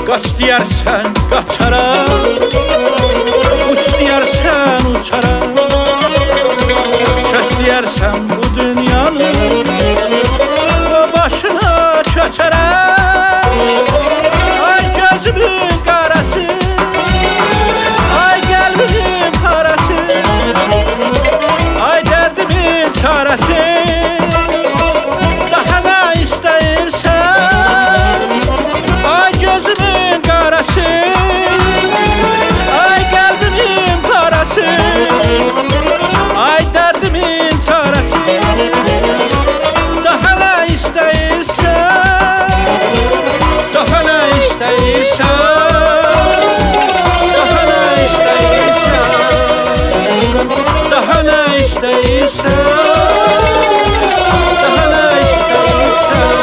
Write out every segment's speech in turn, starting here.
Kaç diyersen kaçaram, uç diyersen uçaram. Çök diyersen bu dünyanın başına çöçerem. Ay gözümün karası, ay kalbimin parası, ay derdimin çaresi. Daha ne istersen, ay gözümün karası, ay kalbimin parası, ay derdimin çaresi. Daha ne istersen, daha ne istersen, daha ne istersen, daha ne istersen, daha ne istersen.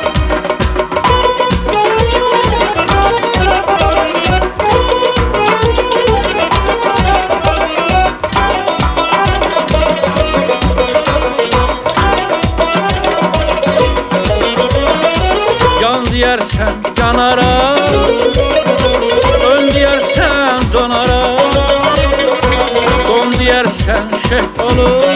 Yan diyersen yanaram, ön diyersen donaram, don diyersen şeh olur.